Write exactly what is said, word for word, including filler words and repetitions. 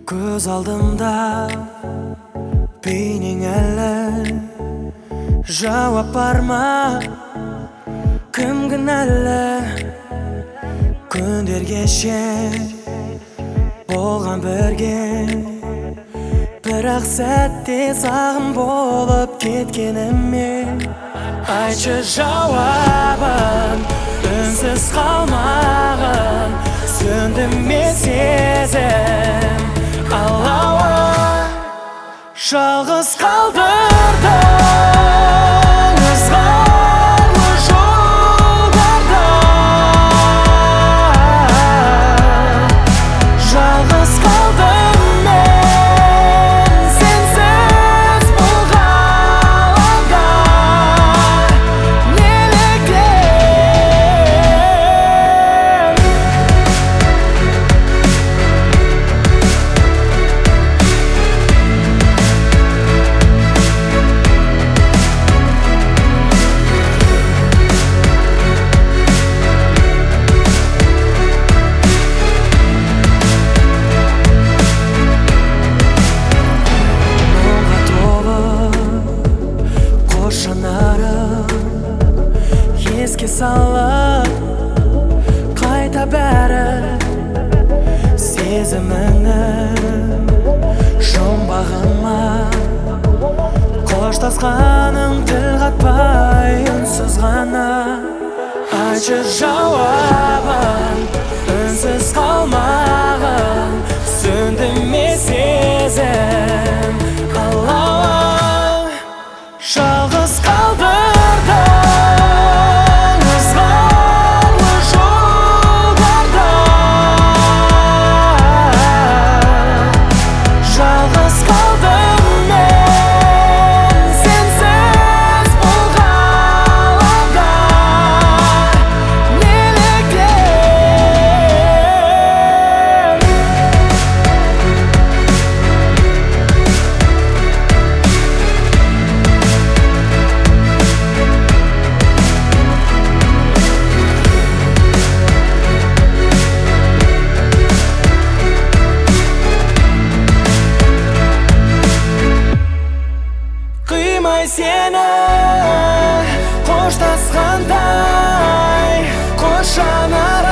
Көз алдымда бейнең әлі, жауап бар ма? Кім кінәлі? Күндер кеше болған бірге, бірақ сәтте сағым болып кеткеніме. Айтшы жауабын, үнсіз қалмағын, сөндім мен сезім алауын. Жалғыз қалдырдың ызғарлы жолдарда, жалғыз қалдым мен сенсіз бұл ғаламда. Неліктен еске салып қайта бәрі сезіміңнің жұмбағыма. Қоштасқаның тіл қатпай үнсіз ғана. Айтшы жауабын, үнсіз қалмағын, сөндім мен сезім алауын. Жалғыз қалдырдың ызғарлы жолдарда, жалғыз қалдым мен сенсіз бұл ғаламда. Неліктен қимай сені қоштасқандай қош жанар